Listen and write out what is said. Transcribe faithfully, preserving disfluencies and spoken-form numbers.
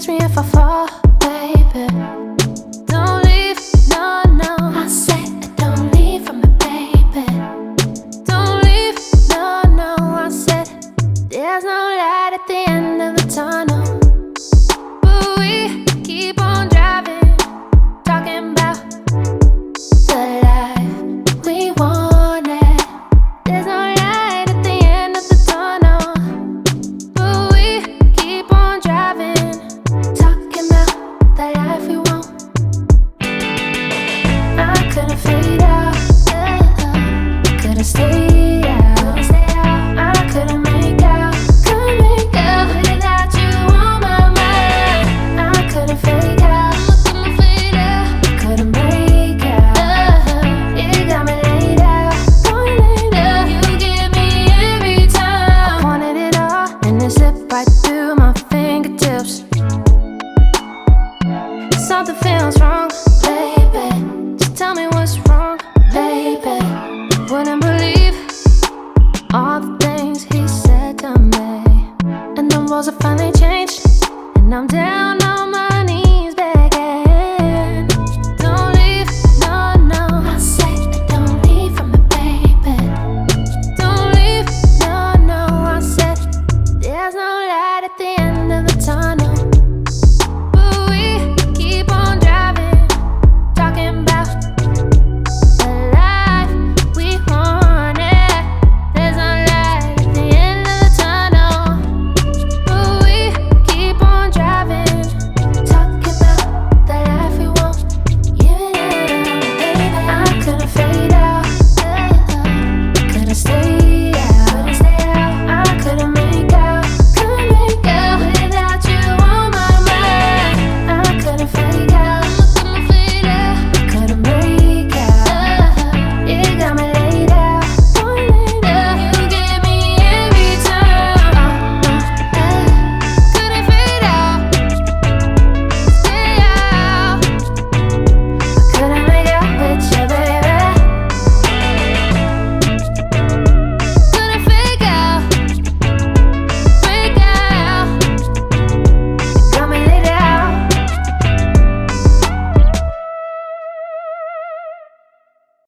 catch me if I fall, baby. Don't leave, no, no. I said don't leave from me, baby. Don't leave, no, no. I said there's no light at the end of the tunnel, but we keep on driving, talking about the life we wanted. There's no light at the end of the tunnel, but we keep on driving, talking about the life we want. I couldn't fade out, couldn't stay out, I couldn't make out, couldn't make out without you on my mind. I couldn't fade out, couldn't fade out, couldn't break out. You got me laid out, going laid out. You give me every time. I wanted it all, and it slipped right through my fingertips. Something feels wrong.